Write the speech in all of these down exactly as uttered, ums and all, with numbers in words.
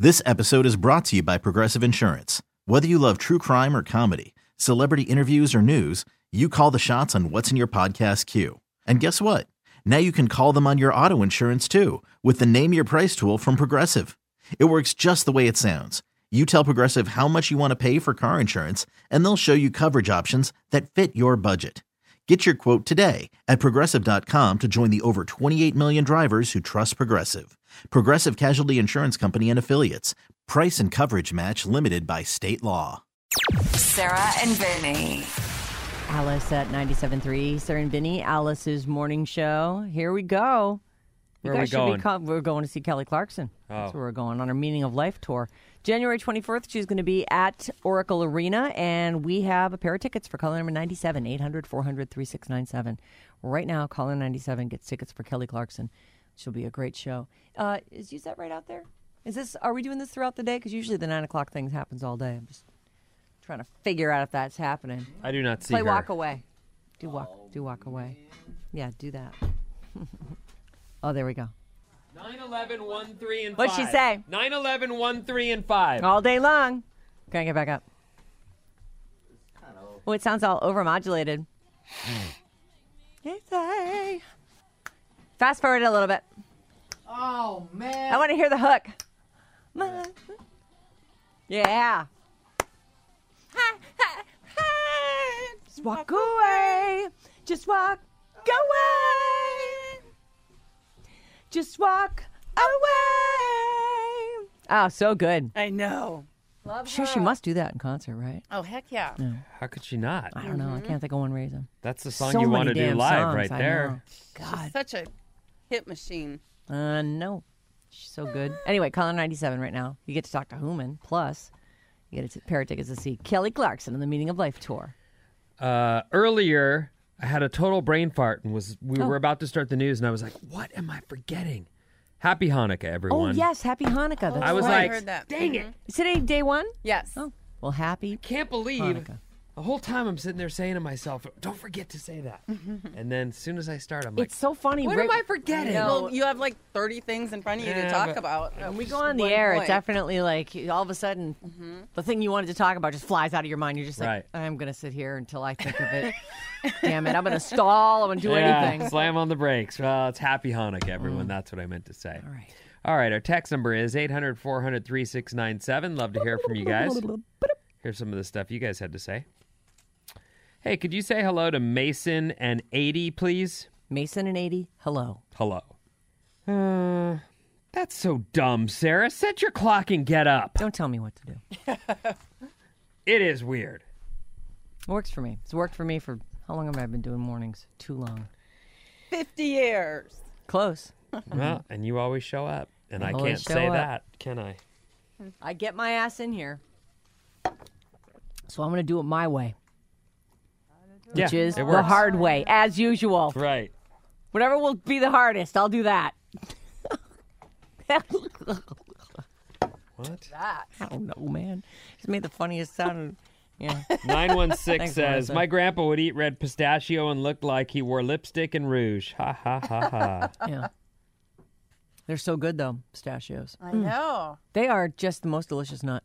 This episode is brought to you by Progressive Insurance. Whether you love true crime or comedy, celebrity interviews or news, you call the shots on what's in your podcast queue. And guess what? Now you can call them on your auto insurance too with the Name Your Price tool from Progressive. It works just the way it sounds. You tell Progressive how much you want to pay for car insurance, and they'll show you coverage options that fit your budget. Get your quote today at Progressive dot com to join the over twenty-eight million drivers who trust Progressive. Progressive Casualty Insurance Company and Affiliates. Price and coverage match limited by state law. Sarah and Vinny. Alice at ninety-seven point three. Sarah and Vinny, Alice's morning show. Here we go. Where are we going? Co- we're going to see Kelly Clarkson. Oh. That's where we're going on our Meaning of Life tour. January twenty-fourth, she's going to be at Oracle Arena, and we have a pair of tickets for caller number ninety-seven, eight hundred, four hundred, thirty-six ninety-seven. Right now, caller ninety-seven gets tickets for Kelly Clarkson. She'll be a great show. Uh, is use that right out there? Is this? Are we doing this throughout the day? Because usually the nine o'clock thing happens all day. I'm just trying to figure out if that's happening. I do not see Play her. walk away. Do walk. Do walk away. Yeah, do that. Oh, there we go. nine eleven, one, three, and What'd five. she say? nine eleven, one, three, and five. All day long. Can I get back up? Oh, it sounds all overmodulated. Fast forward a little bit. Oh, man. I want to hear the hook. Yeah. Just walk away. Just walk away. Just walk away. Oh, so good. I know. I'm Love sure her. she must do that in concert, right? Oh, heck yeah. How could she not? I don't know. I can't think of one reason. That's the song So you many want to do damn live songs, right I there. know. God. She's such a hit machine. Uh, no. She's so good. Anyway, caller ninety-seven right now. You get to talk to Human. Plus, you get a t- pair of tickets to see Kelly Clarkson on the Meaning of Life tour. Uh, earlier, I had a total brain fart and was we Oh. were about to start the news, and I was like, "What am I forgetting?" Happy Hanukkah, everyone! Oh, yes. Happy Hanukkah. That's I was right. like, I heard that. "Dang Mhm. it!" Is today day one? Yes. Oh, well, happy Can't believe Hanukkah. the whole time I'm sitting there saying to myself, "Don't forget to say that." And then as soon as I start, I'm like, It's so funny. "What right- am I forgetting?" Well, you have like thirty things in front of you Yeah, to talk but- about. When we Just go on the one air, point. it's definitely like all of a sudden the thing you wanted to talk about just flies out of your mind. You're just like, Right. I'm going to sit here until I think of it. Damn it. I'm going to stall. I'm going to do Yeah, anything. slam on the brakes. Well, it's Happy Hanukkah, everyone. That's what I meant to say. All right. All right, our text number is eight hundred, four hundred, thirty-six ninety-seven. Love to hear from you guys. Here's some of the stuff you guys had to say. Hey, could you say hello to Mason and eighty, please? Mason and eighty, hello. Hello. Uh, that's so dumb, Sarah. Set your clock and get up. Don't tell me what to do. It is weird. It works for me. It's worked for me for how long have I been doing mornings? Too long. fifty years. Close. Well, and you always show up, and I Always can't show say up. that, can I? I get my ass in here. So I'm going to do it my way, Yeah, which is it the works. hard way, as usual. Right. Whatever will be the hardest, I'll do that. What? That. I don't know, man. He's made the funniest sound. Yeah. nine one six Thanks, says, Melissa. my grandpa would eat red pistachio and looked like he wore lipstick and rouge. Ha, ha, ha, ha. Yeah. They're so good, though, pistachios. I know. They are just the most delicious nut.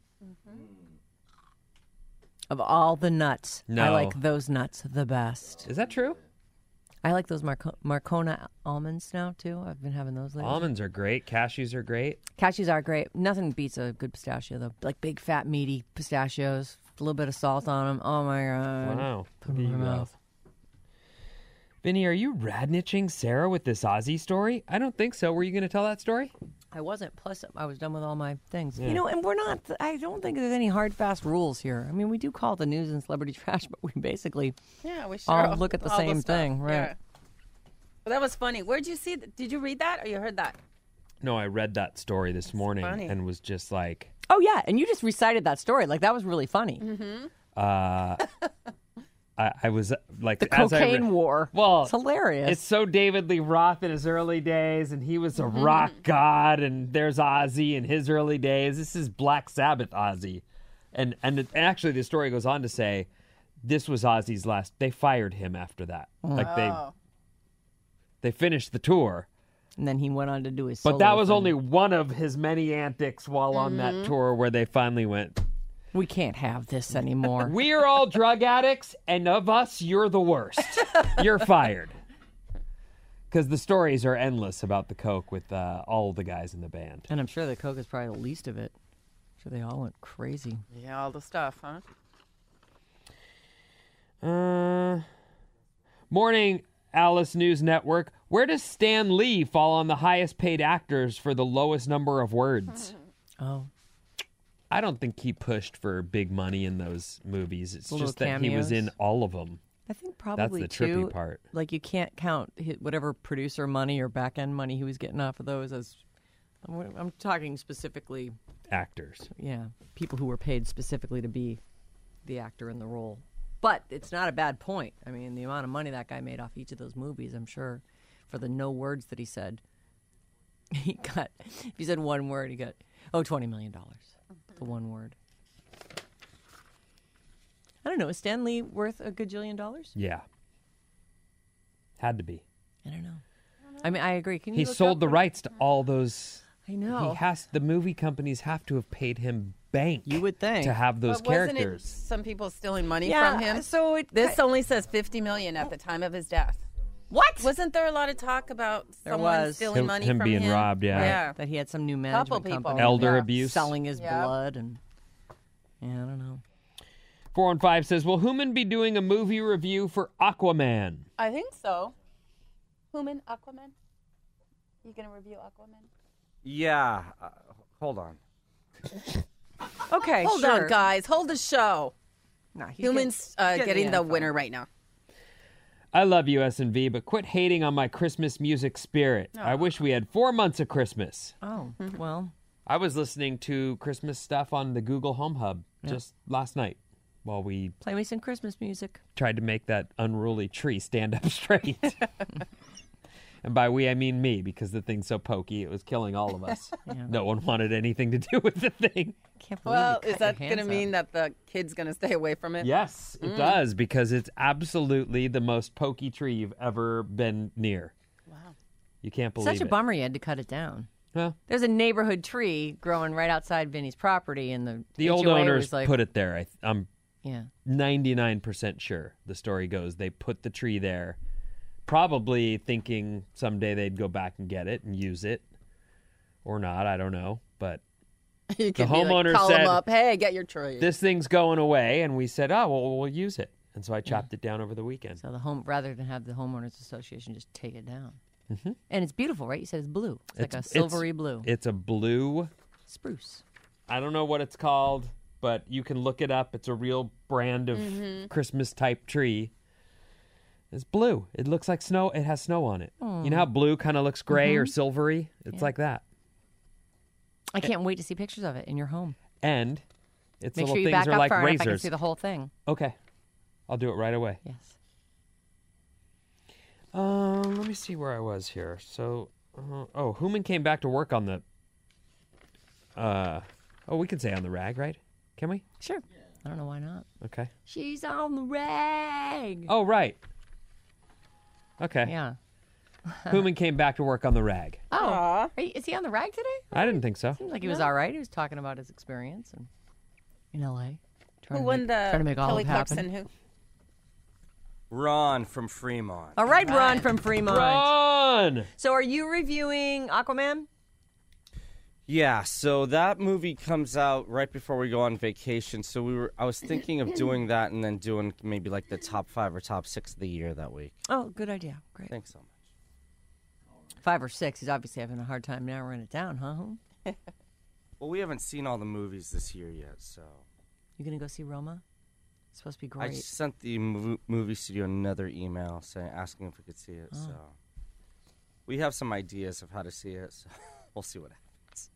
Of all the nuts, I No. like those nuts the best. Is that true? I like those Marco- Marcona almonds now, too. I've been having those lately. Almonds are great. Cashews are great. Cashews are great. Nothing beats a good pistachio, though. Like big, fat, meaty pistachios. A little bit of salt on them. Oh, my God. Wow. Put Look them at in my you go. mouth. Vinny, are you radniching Sarah with this Ozzy story? I don't think so. Were you going to tell that story? I wasn't. Plus, I was done with all my things. Yeah. You know, and we're not, I don't think there's any hard, fast rules here. I mean, we do call it the news and celebrity trash, but we basically Yeah, we sure all look at the all same stuff. thing, right? Yeah. Well, that was funny. Where'd you see that? Did you read that or you heard that? No, I read that story this morning funny. and was just like, Oh, yeah. And you just recited that story. Like, that was really funny. uh, I, I was uh, like, The as I cocaine re- war. Well, It's hilarious. It's so David Lee Roth in his early days, and he was a Mm-hmm. rock god, and there's Ozzy in his early days. This is Black Sabbath Ozzy. And, and, and actually, the story goes on to say this was Ozzy's last. They fired him after that. Like, they Oh. they finished the tour. And then he went on to do his But solo that was thing. only one of his many antics while on that tour where they finally went, We can't have this anymore. we are all drug addicts, and of us, you're the worst. You're fired. Because the stories are endless about the coke with uh, all the guys in the band. And I'm sure the coke is probably the least of it. I'm sure they all went crazy. Yeah, all the stuff, huh? Uh, morning, Alice News Network. Where does Stan Lee fall on the highest paid actors for the lowest number of words? Oh. I don't think he pushed for big money in those movies. It's Little just that he was cameos. in all of them. I think probably That's the trippy too, part. Like you can't count hi- whatever producer money or back end money he was getting off of those as. I'm, I'm talking specifically, Actors. yeah, people who were paid specifically to be the actor in the role. But it's not a bad point. I mean, the amount of money that guy made off each of those movies, I'm sure, for the no words that he said. He got, if he said one word, he got, oh, twenty million dollars. The one word. I don't know. Is Stan Lee worth a gajillion dollars? Yeah. Had to be. I don't know. I mean, I agree. Can you He look sold up the what- rights to all those. I know. He has. The movie companies have to have paid him bank. You would think. to have those But wasn't it characters. some people stealing money Yeah, from him? so it- this only says fifty million at the time of his death. What? Wasn't there a lot of talk about There someone was. stealing Him- money him from being him? robbed, yeah. Yeah. That he had some new management Couple people. company Elder Yeah. abuse. selling his Yeah. blood and yeah, I don't know. four one five says, will Human be doing a movie review for Aquaman? I think so. Human Aquaman. You gonna review Aquaman? Yeah. Uh, hold on. Okay, Hold sure. on, guys. Hold the show. Nah, he's Humans getting- uh, getting getting the info. winner right now. I love U S and V, but quit hating on my Christmas music spirit. I wish we had four months of Christmas. Oh, well, I was listening to Christmas stuff on the Google Home Hub just last night while we play me some Christmas music. tried to make that unruly tree stand up straight. And by we, I mean me, because the thing's so pokey, it was killing all of us. Yeah. No one wanted anything to do with the thing. Can't believe Well, you cut is that your going to hands mean up. that the kid's going to stay away from it? Yes, it does, because it's absolutely the most pokey tree you've ever been near. Wow. You can't believe Such a it. bummer you had to cut it down. Well, There's a neighborhood tree growing right outside Vinny's property, and the the H O A old owners was like, put it there. I, I'm yeah. ninety-nine percent sure the story goes they put the tree there, probably thinking someday they'd go back and get it and use it, or not. I don't know, but You could be homeowner like, call said, him up. Hey, get your tree. this thing's going away, and we said, oh, well, we'll use it, and so I chopped it down over the weekend. So the home, rather than have the homeowners association just take it down. Mm-hmm. And it's beautiful, right? You said it's blue. It's, like a silvery blue. It's a blue. Spruce. I don't know what it's called, but you can look it up. It's a real brand of Mm-hmm. Christmas type tree. It's blue. It looks like snow. It has snow on it. You know how blue kind of looks gray Mm-hmm. or silvery? It's like that. I can't wait to see pictures of it in your home. And its Make little sure you things back are up like far enough I can razors. see the whole thing. Okay. I'll do it right away. Yes. Um, let me see where I was here. So, uh, oh, Human came back to work on the. Uh, oh, we can say on the rag, right? Can we? Sure. I don't know why not. Okay. She's on the rag. Oh, right. Okay. Yeah. Human came back to work on the rag. Oh, Aw. are you, is he on the rag today? I didn't think so. Seems like he was all right. He was talking about his experience and in L A. Trying Who to won make, the trying to make all Kelly of it happen. Clarkson? Who? Ron from Fremont. All right, Ron from Fremont. Run! So, are you reviewing Aquaman? Yeah, so that movie comes out right before we go on vacation. So we were I was thinking of doing that and then doing maybe like the top five or top six of the year that week. Oh, good idea. Great. Thanks so much. Five or six. He's obviously having a hard time narrowing it down, huh? Well, we haven't seen all the movies this year yet, so You gonna go see Roma? It's supposed to be I great. just sent the mov- movie studio another email saying asking if we could see it. So we have some ideas of how to see it. So we'll see what happens.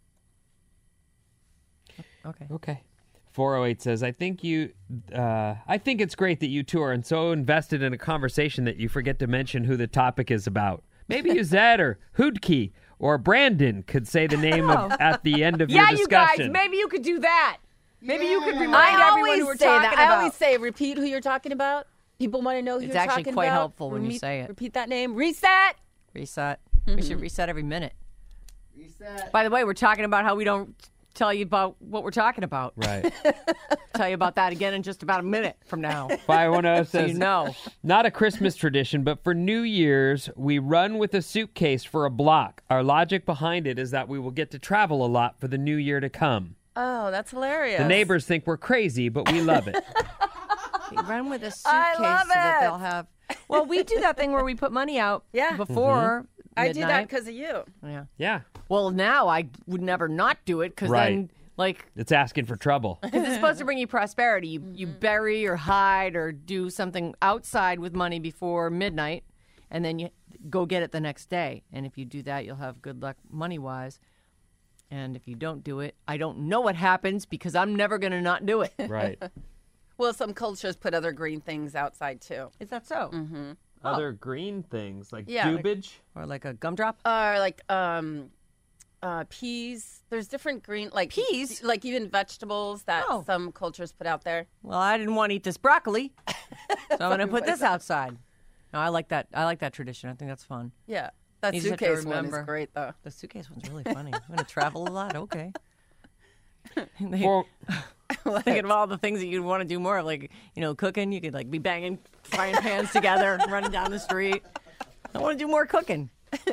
Okay. Okay. four oh eight says, I think you, uh, I think it's great that you two are so invested in a conversation that you forget to mention who the topic is about. Maybe you Zed or Hoodkey or Brandon could say the name of, at the end of Yeah, your you guys. discussion. Maybe you could do that. Maybe you could remind I everyone always who we're say talking that. about. I always say, repeat who you're talking about. People want to know who It's you're actually talking quite about. helpful when you Repeat- say it. Repeat that name. Reset. Reset. We should reset every minute. Reset. By the way, we're talking about how we don't tell you about what we're talking about. Right. Tell you about that again in just about a minute from now. five one zero So says, you know. not a Christmas tradition, but for New Year's, we run with a suitcase for a block. Our logic behind it is that we will get to travel a lot for the new year to come. Oh, that's hilarious. The neighbors think we're crazy, but we love it. They run with a suitcase I love so that it. they'll have. Well, we do that thing where we put money out Yeah. before I do that midnight. because of you. Yeah. Yeah. Well, now I would never not do it because Right. then, like, It's asking for trouble. because it's supposed to bring you prosperity. You, you bury or hide or do something outside with money before midnight, and then you go get it the next day. And if you do that, you'll have good luck money-wise. And if you don't do it, I don't know what happens because I'm never going to not do it. Right. Well, some cultures put other green things outside too. Is that so? Other green things like Yeah, like- dubage. Or like a gumdrop? Or like um, uh, peas. There's different green like Peas? like even vegetables that Oh. some cultures put out there. Well, I didn't want to eat this broccoli, so I'm going to put this outside. No, I like that. I like that tradition. I think that's fun. Yeah, that You just have to suitcase one is remember. great though. The suitcase one's really funny. I'm going to travel a lot. Okay. They- For, Thinking of all the things that you'd want to do more of, like, you know, cooking. You could, like, be banging frying pans together, running down the street. I want to do more cooking.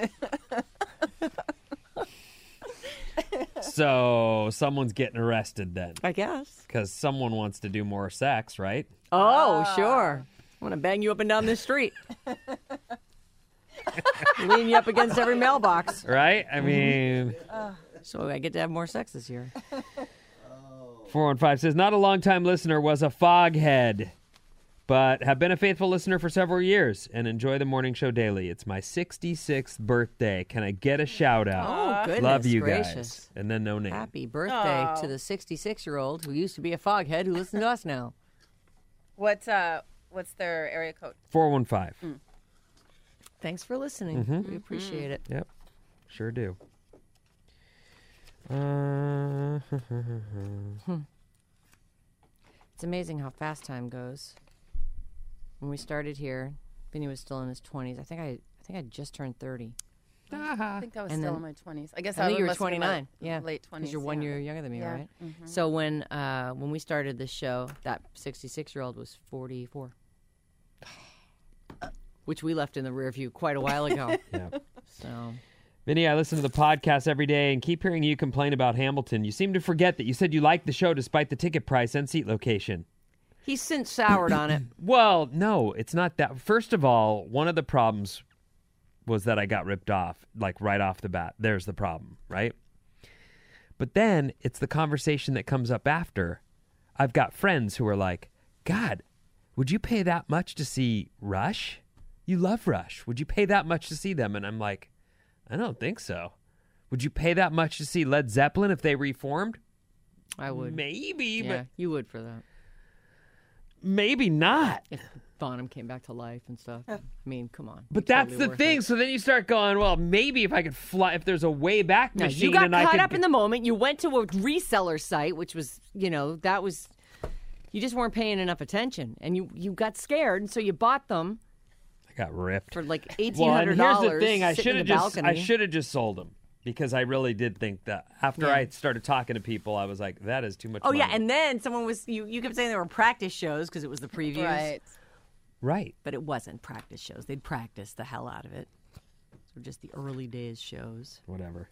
so someone's getting arrested then I guess. because someone wants to do more sex, right? Oh, sure. I want to bang you up and down the street. Lean you up against every mailbox. Right? I mean, So I get to have more sex this year. four one five says, not a long-time listener, was a foghead, but have been a faithful listener for several years and enjoy the morning show daily. It's my sixty-sixth birthday. Can I get a shout-out? Oh, goodness Love you gracious. guys. And then no name. Happy birthday to the sixty-six-year-old who used to be a foghead who listens to us now. What's uh what's their area code? four one five. Thanks for listening. We appreciate it. Yep, sure do. Uh, It's amazing how fast time goes. When we started here, Vinny was still in his twenties. I think I, I think I just turned thirty. I think I was And still then- in my twenties. I guess I I, think you were must have been my twenty-nine. Yeah, late because twenties. you're one yeah. year younger than me, Yeah. right? So when uh, when we started this show, that sixty-six-year-old was forty-four, which we left in the rear view quite a while ago. yeah. So Vinny, I listen to the podcast every day and keep hearing you complain about Hamilton. You seem to forget that you said you liked the show despite the ticket price and seat location. he's since soured on it. Well, no, it's not that. First of all, one of the problems was that I got ripped off, like right off the bat. There's the problem, right? But then it's the conversation that comes up after. I've got friends who are like, God, would you pay that much to see Rush? You love Rush. Would you pay that much to see them? And I'm like, I don't think so. Would you pay that much to see Led Zeppelin if they reformed? I would. Maybe, Yeah, but you would for that. maybe not. If Bonham came back to life and stuff. I mean, come on. But It's that's totally the worth thing. it. So then you start going, well, maybe if I could fly, if there's a way back No, machine, you got and I caught could, up in the moment. You went to a reseller site, which was, you know, that was, you just weren't paying enough attention, and you you got scared, and so you bought them I got ripped. for like eighteen Well, and hundred here's dollars. the thing: I should have just, I balcony. should have just sold them because I really did think that. After Yeah. I started talking to people, I was like, that is too much. Oh yeah, money. and then someone was you. You kept saying they were practice shows because it was the previews, Right. right. but it wasn't practice shows. They'd practice the hell out of it. So just the early days shows. Whatever.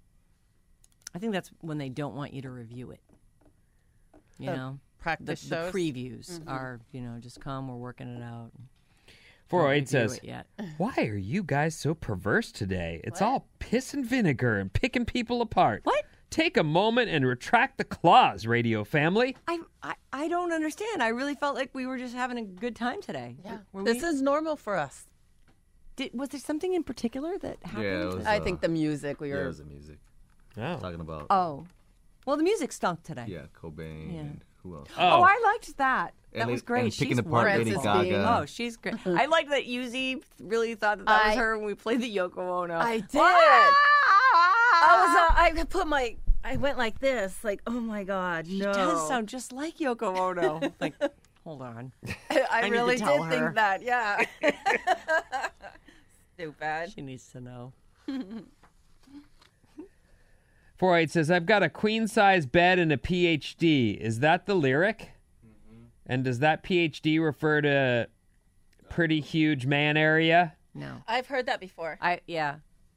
I think that's when they don't want you to review it. You The know, the, practice the shows? previews are, you know, just come. We're working it out. four oh Don't eight review says, it yet. "Why are you guys so perverse today? It's all piss and vinegar and picking people apart. What? Take a moment and retract the claws, radio family." I, I I don't understand. I really felt like we were just having a good time today. Yeah. Were This we- is normal for us. Did, was there something in particular that happened? Yeah, it was, I uh, think the music we Yeah, it were. was the music. Oh. Talking about Oh, well, the music stunk today. yeah, Cobain Yeah. and who else? Oh, I liked that. That And was they- great. and picking She's apart Lady wonderful. Gaga. Oh, she's great. I liked that Yuzi really thought that, that was I- her when we played the Yoko Ono. I did. Ah! I was. Uh, I put my. I went like this. Like, oh my god, She no. does sound just like Yoko Ono. Like, hold on. I, I need to really tell did her. think that. Yeah. Stupid. She needs to know. four eight says, I've got a queen-size bed and a P H D. Is that the lyric? Mm-hmm. And does that P H D refer to pretty huge man area? No. I've heard that before. I yeah.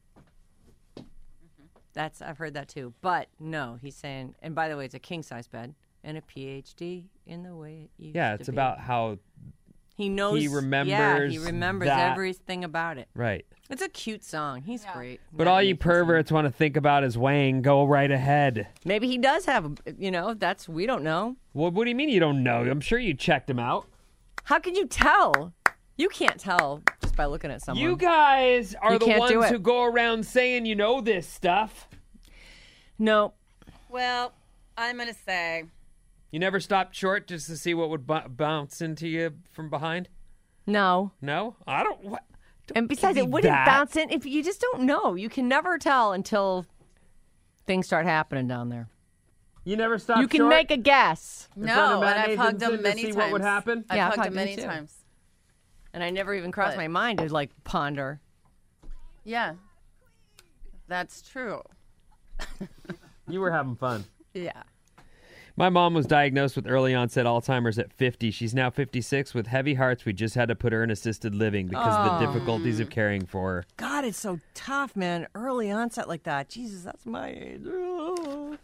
That's I've heard that too. But no, he's saying, and by the way, it's a king size bed and a P H D in the way it used Yeah, to it's be. about how he knows. he remembers Yeah, he remembers that. everything about it. Right. It's a cute song. He's Yeah. great. But Not all you Nathan Song. perverts want to think about is Wayne. Go right ahead. Maybe he does have. You know, that's we don't know. What, what do you mean you don't know? I'm sure you checked him out. How can you tell? You can't tell just by looking at someone. You guys are You the can't do ones it. who go around saying you know this stuff. No. Well, I'm going to say, You never stopped short just to see what would b- bounce into you from behind? No. No? I don't... What? Don't And besides, give it me wouldn't that. bounce in if you just don't know. You can never tell until things start happening down there. You never stopped You can short make a guess. in front of no, Matt and I've hugged Nathanson him to many see times. what would happen? I've Yeah, I've hugged hugged him him many too. times. And I never even crossed But- my mind to like ponder. Yeah. That's true. You were having fun. Yeah. My mom was diagnosed with early onset Alzheimer's at fifty. She's now fifty-six with heavy hearts. We just had to put her in assisted living because of the difficulties of caring for her. God, it's so tough, man. Early onset like that. Jesus, that's my age. Oh.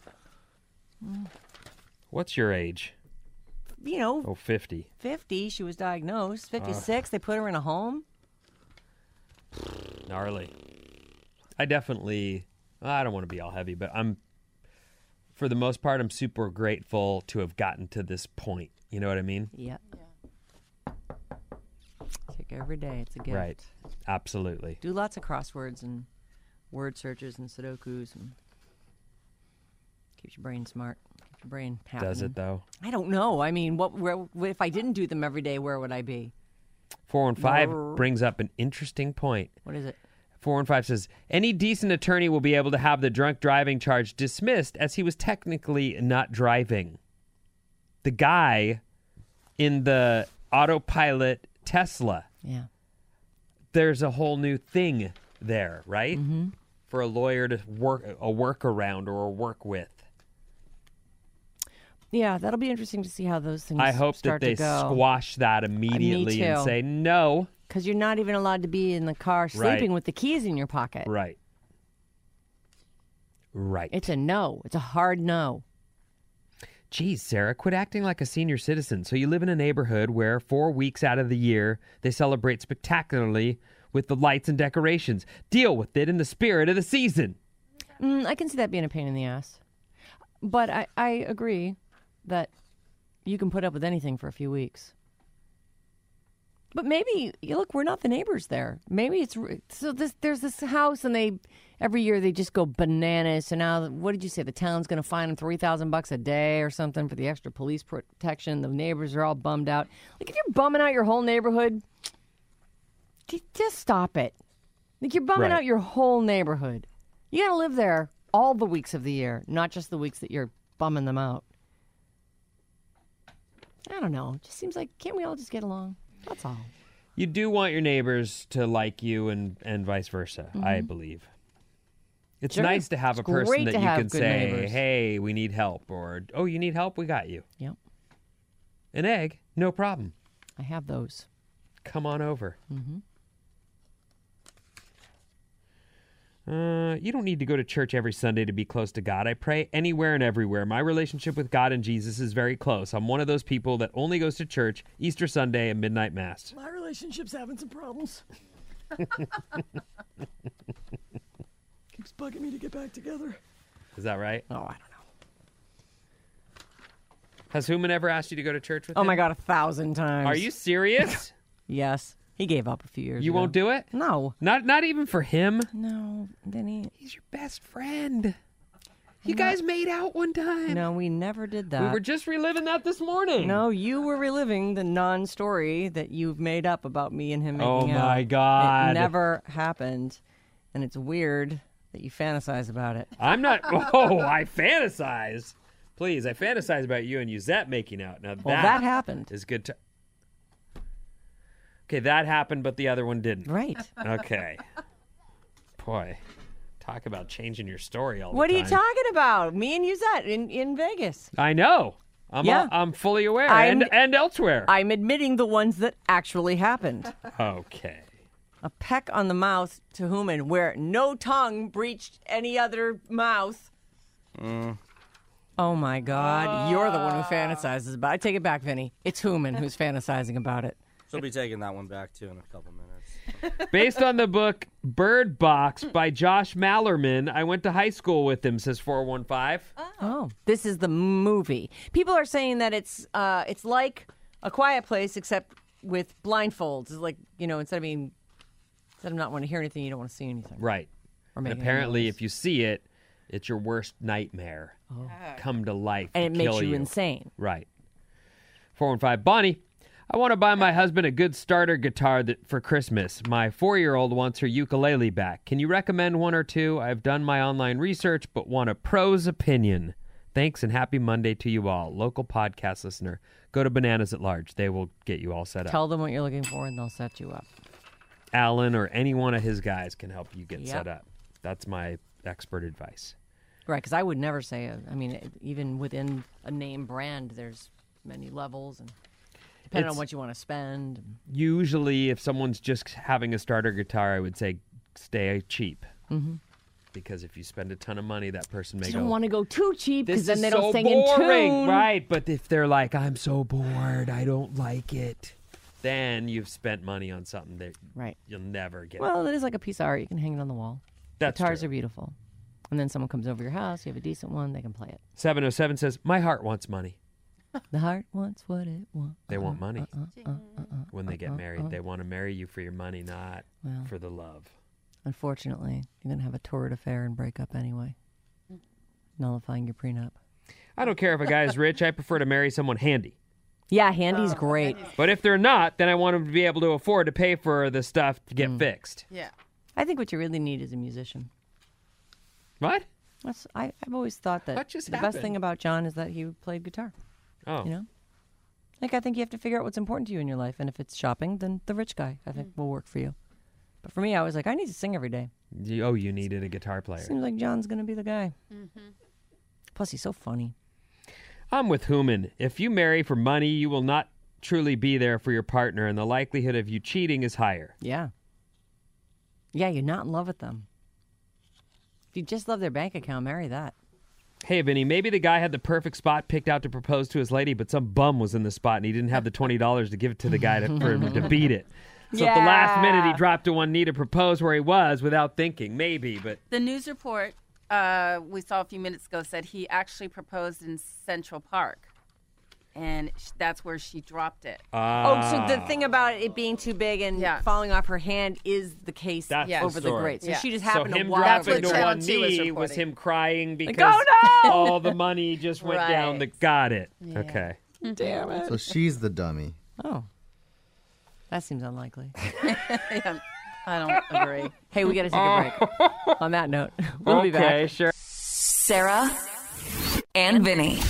What's your age? You know, Oh, fifty. fifty, she was diagnosed. fifty-six, they put her in a home. Gnarly. I definitely, I don't want to be all heavy, but I'm, for the most part, I'm super grateful to have gotten to this point. You know what I mean? Yep. Take every day. It's a gift. Right. Absolutely. Do lots of crosswords and word searches and Sudokus and keeps your brain smart. Keeps your brain happening. Does it, though? I don't know. I mean, what? Where, if I didn't do them every day, where would I be? four one five Brr. brings up an interesting point. What is it? four one five says, any decent attorney will be able to have the drunk driving charge dismissed as he was technically not driving. The guy in the autopilot Tesla, Yeah. there's a whole new thing there, right? Mm-hmm. For a lawyer to work a workaround or work with. Yeah, that'll be interesting to see how those things I hope that start they to go. squash that immediately and too. say, no. Because you're not even allowed to be in the car sleeping with the keys in your pocket. Right. Right. It's a no. It's a hard no. Geez, Sarah, quit acting like a senior citizen. So you live in a neighborhood where four weeks out of the year they celebrate spectacularly with the lights and decorations. Deal with it in the spirit of the season. Mm, I can see that being a pain in the ass. But I, I agree that you can put up with anything for a few weeks. But maybe, you look, we're not the neighbors there. Maybe it's, so this, there's this house and they, every year they just go bananas. So now, what did you say? The town's going to fine them three thousand bucks a day or something for the extra police protection. The neighbors are all bummed out. Like, if you're bumming out your whole neighborhood, j- just stop it. Like, you're bumming Right. out your whole neighborhood. You got to live there all the weeks of the year, not just the weeks that you're bumming them out. I don't know. It just seems like, can't we all just get along? That's all. You do want your neighbors to like you and, and vice versa, I believe. It's Sure. nice to have It's a person great that to you have can good say, neighbors. hey, we need help, or, oh, you need help? We got you. Yep. An egg? No problem. I have those. Come on over. Mm-hmm. Uh, you don't need to go to church every Sunday to be close to God. I pray anywhere and everywhere. My relationship with God and Jesus is very close. I'm one of those people that only goes to church Easter Sunday and midnight mass. My relationship's having some problems. Keeps bugging me to get back together. Is that right? Oh, I don't know. Has Human ever asked you to go to church with Oh, him? my God, a thousand times. Are you serious? Yes. He gave up a few years You ago. won't do it? No. Not not even for him? No. Then he... He's your best friend. You guys made out one time. No, we never did that. We were just reliving that this morning. No, you were reliving the non-story that you've made up about me and him making Oh, out. my God. It never happened, and it's weird that you fantasize about it. I'm not. Oh, I fantasize. Please, I fantasize about you and Yuzette making out. Now Well, that happened. is good to. Okay, that happened, but the other one didn't. Right. Okay. Boy. Talk about changing your story all the What time. are you talking about? Me and Yuzette in, in Vegas. I know. I'm Yeah. all, I'm fully aware, I'm- and and elsewhere. I'm admitting the ones that actually happened. okay. A peck on the mouth to Human, where no tongue breached any other mouth. Mm. Oh my God, you're the one who fantasizes about it. I take it back, Vinny. It's Human who's fantasizing about it. She'll be taking that one back too in a couple minutes. Based on the book Bird Box by Josh Mallerman, I went to high school with him, says four one five. Oh, this is the movie. People are saying that it's uh, it's like A Quiet Place, except with blindfolds. It's like, you know, instead of being instead of not want to hear anything, you don't want to see anything. Right. Or And make any apparently, noise. if you see it, it's your worst nightmare come to life and it to makes kill you, you insane. Right. four one five. Bonnie, I want to buy my husband a good starter guitar that, for Christmas. My four-year-old wants her ukulele back. Can you recommend one or two? I've done my online research, but want a pro's opinion. Thanks and happy Monday to you all. Local podcast listener. Go to Bananas at Large. They will get you all set up. Tell them what you're looking for, and they'll set you up. Alan or any one of his guys can help you get Yep. set up. That's my expert advice. Right, because I would never say, a, I mean, it- even within a name brand, there's many levels, and depending It's- on what you want to spend. Usually, if someone's just having a starter guitar, I would say stay cheap. Mm-hmm. Because if you spend a ton of money, that person may You go, don't want to go too cheap, because this then is they so don't sing boring. in tune. Right, but if they're like, I'm so bored, I don't like it, then you've spent money on something that Right. you'll never get. Well, it is like a piece of art. You can hang it on the wall. That's Guitars true. are beautiful. And then someone comes over your house, you have a decent one, they can play it. seven oh seven says, my heart wants money. The heart wants what it wants. They want money Uh, uh, uh, uh. when they get uh, married. uh. They want to marry you for your money, not Well. for the love. Unfortunately, you're going to have a torrid affair and break up anyway. Nullifying your prenup. I don't care if a guy is rich. I prefer to marry someone handy. Yeah, handy's great. But if they're not, then I want them to be able to afford to pay for the stuff to Mm. get fixed. Yeah. I think what you really need is a musician. What? That's, I, I've always thought that What just the best happened? thing about John is that he played guitar. Oh. You know? Like, I think you have to figure out what's important to you in your life. And if it's shopping, then the rich guy, I think, will work for you. But for me, I was like, I need to sing every day. You- Oh, you needed a guitar player. Seems like John's going to be the guy. Plus, he's so funny. I'm with Human. If you marry for money, you will not truly be there for your partner, and the likelihood of you cheating is higher. Yeah. Yeah, you're not in love with them. If you just love their bank account, marry that. Hey, Vinny, maybe the guy had the perfect spot picked out to propose to his lady, but some bum was in the spot, and he didn't have the twenty dollars to give it to the guy to, for him to beat it. So at the last minute, he Yeah. dropped to one knee to propose where he was without thinking. Maybe, but The news report uh, we saw a few minutes ago said he actually proposed in Central Park, and sh- that's where she dropped it. Oh, so the Ah. thing about it being too big and Yeah. falling off her hand is the case That's the over the story. grate. So Yeah. she just So happened him to walk That's dropping what to Channel one two was knee was reporting. him crying because oh, no! all the money just went down. The Right. got it. Yeah. Okay. Damn it. So she's the dummy. Oh. That seems unlikely. Yeah, I don't agree. Hey, we got to take a break. On that note, we'll be okay, back. sure. Sarah and Vinny.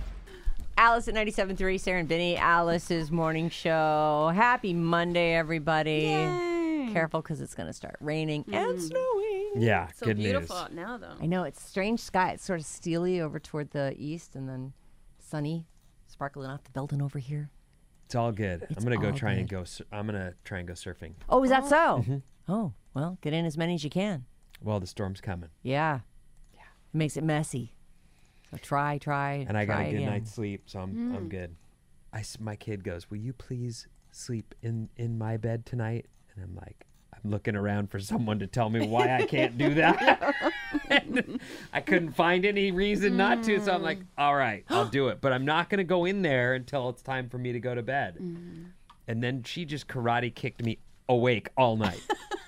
Alice at ninety-seven point three, Sarah and Vinny, Alice's morning show. Happy Monday, everybody. Careful, because it's going to start raining and snowing. Yeah, So good beautiful news. out now, though. I know, it's strange sky. It's sort of steely over toward the east and then sunny, sparkling off the building over here. It's all good. It's I'm gonna go all try and good. go. sur- I'm gonna try and go surfing. Oh, is that so? Mm-hmm. Oh, well, get in as many as you can. Well, the storm's coming, Yeah. Yeah. It makes it messy. So try, try, and I got try a good again. night's sleep, so I'm I'm good. I s- my kid goes, "Will you please sleep in in my bed tonight?" And I'm like, I'm looking around for someone to tell me why I can't do that. And I couldn't find any reason not to, so I'm like, all right, I'll do it. But I'm not gonna go in there until it's time for me to go to bed. And then she just karate kicked me awake all night.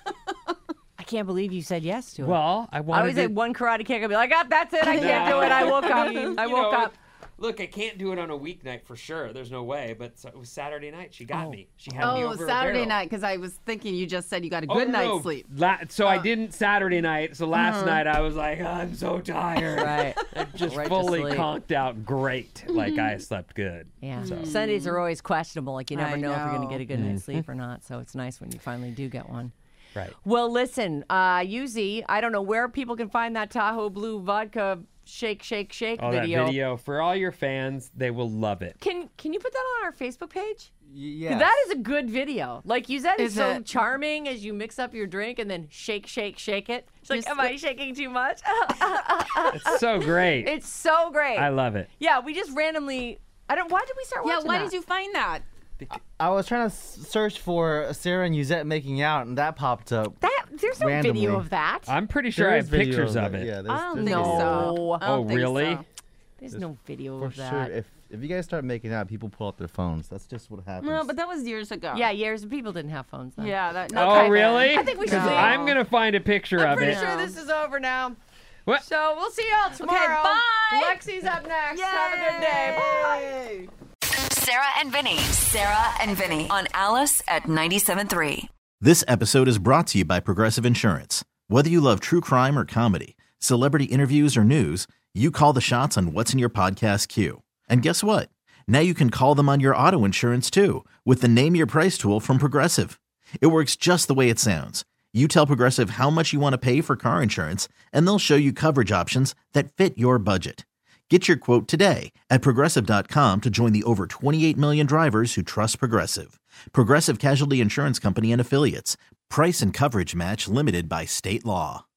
I can't believe you said yes to it. Well, I I wanted always to. say one karate kick. I'd be like, ah, that's it. I can't do it. I woke up. I You woke know, up. Look, I can't do it on a weeknight for sure. There's no way. But so- it was Saturday night. She got Oh. me. She had me Oh, over a Saturday barrel. night, because I was thinking you just said you got a Oh, good no, night's no. sleep. La- so I didn't Saturday night. So last night I was like, I'm so tired. Right. I just Right to fully sleep. conked out great. Like I slept good. Yeah. Sundays are always questionable. Like you never I know, if you're going know. to get a good night's sleep or not. So it's nice when you finally do get one. Right. Well, listen, uh, Yuzi, I don't know where people can find that Tahoe Blue vodka shake, shake, shake Oh, video. that video. For all your fans, they will love it. Can Can you put that on our Facebook page? Yeah. That is a good video. Like, you said, it's Is so it? charming as you mix up your drink and then shake, shake, shake it. It's like, Just am I shaking too much? It's so great. It's so great. I love it. Yeah, we just randomly. I don't. Why did we start Yeah, watching why that? did you find that? I was trying to s- search for Sarah and Yuzette making out, and that popped up. That there's no Randomly. video of that. I'm pretty sure There I is have video pictures of that. it. Yeah, there's, I don't there's think video. so. I Oh, don't think really? so. There's no video For of sure. that. If if you guys start making out, people pull out their phones. That's just what happens. No, but that was years ago. Yeah, years people didn't have phones then. Yeah. That, Oh, okay. really? I think we should leave. I'm going to find a picture I'm of pretty it. sure this is over now. What? So we'll see y'all tomorrow. bye. Lexi's up next. Have a good day. Bye. Sarah and Vinny. Sarah and Vinny on Alice at ninety-seven point three. This episode is brought to you by Progressive Insurance. Whether you love true crime or comedy, celebrity interviews or news, you call the shots on what's in your podcast queue. And guess what? Now you can call them on your auto insurance too with the Name Your Price tool from Progressive. It works just the way it sounds. You tell Progressive how much you want to pay for car insurance, and they'll show you coverage options that fit your budget. Get your quote today at Progressive dot com to join the over twenty-eight million drivers who trust Progressive. Progressive Casualty Insurance Company and Affiliates. Price and coverage match limited by state law.